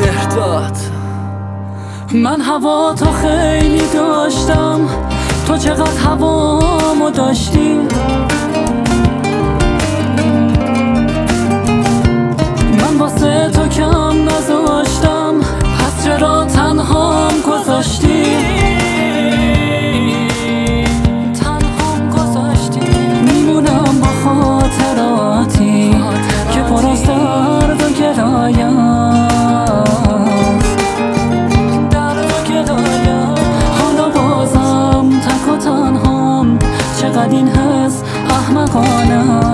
مهرداد. من هوا تو خیلی داشتم، تو چقدر هوامو داشتی. من واسه تو کم نذاشتم، پس چرا تنهام گذاشتی. میمونم با خاطراتی که پر از درد و گرایم. حالا بازم تک و تنهام، چقدر این حس احمقانه.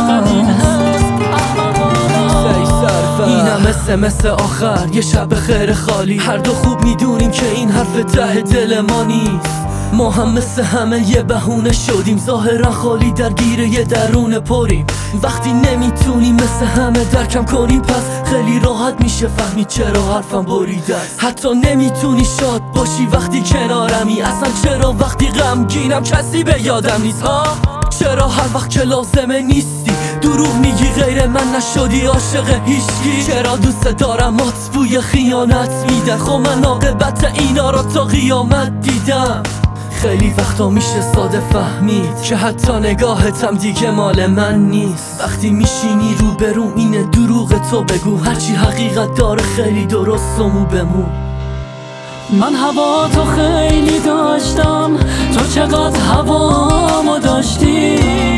اینم مثل آخر یه شب خیر خالی، هر دو خوب میدونیم که این حرف ته دل ما نیست. ما هم مثل همه یه بهونه شدیم، ظاهرا خالی درگیر یه درون پریم. وقتی نمیتونیم مثل همه درکم کنیم، پس خیلی راحت میشه فهمید چرا حرفم بریده است. حتی نمیتونی شاد باشی وقتی کنارمی، اصلا چرا وقتی غمگینم کسی به یادم نیست. ها چرا هر وقت که لازمه نیستی دروغ میگی غیر من نشدی عاشق هیچکی. چرا دوست دارم ات بوی خیانت میدن، خب من عاقبت اینا رو تا قیامت دیدم. خیلی وقتا میشه ساده فهمید که حتی نگاهتم دیگه مال من نیست. وقتی میشینی رو بروم اینه دروغ تو بگو، هرچی حقیقت داره خیلی درست و مو به مو. من هوا تو خیلی داشتم، تو چقدر هوامو داشتی.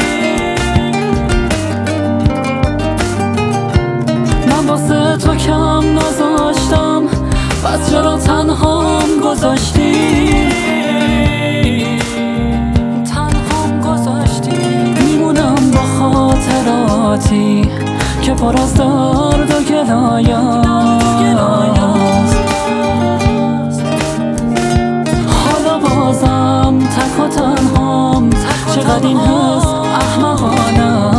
من واسه تو کم نذاشتم، پس چرا تنهام گذاشتی. میمونم با خاطراتی که پر از درد و گلایم. حالا بازم تک و تنهام، چقدر این حس احمقانه.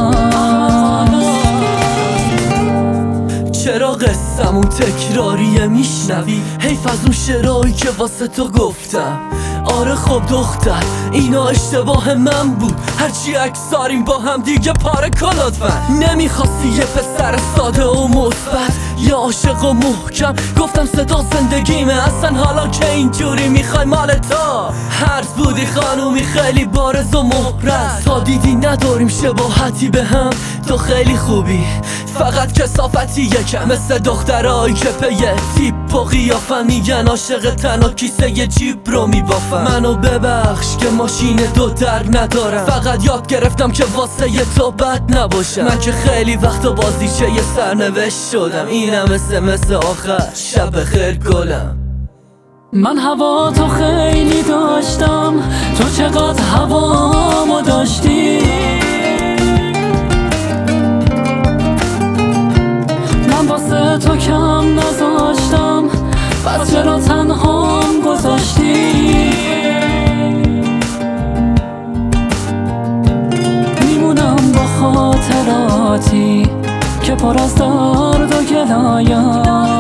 چرا قصمون تکراریه میشنوی، حیف از اون شعرهایی که واسه تو گفتم. آره خب دختر اینا اشتباه من بود، هرچی اکساریم با هم دیگه پاره کلاتفن. نمیخواستی یه پسر ساده و مثبت، یه عاشق و محکم، گفتم صدا زندگیمه. اصلا حالا که اینجوری میخوای مال تا هرز بودی خانومی، خیلی بارز و محرز. تا دیدی نداریم شباهتی به هم، تو خیلی خوبی فقط کثافتی یکم، مثل دخترایی که پی تیپ و قیافن میگن عاشق تنها کیسه یه جیب رو میبافن. منو ببخش که ماشین دو در ندارم، فقط یاد گرفتم که واسه یه تو بد نباشم. من که خیلی وقتا بازیچه یه سرنوشت شدم، اینم مثل آخر شب خیر گلم. من هوا تو خیلی داشتم، تو چقدر هوامو داشتی. من واسه تو کم نذاشتم، پس چرا تنهام گذاشتی. میمونم با خاطراتی که پر از درد و گلایم.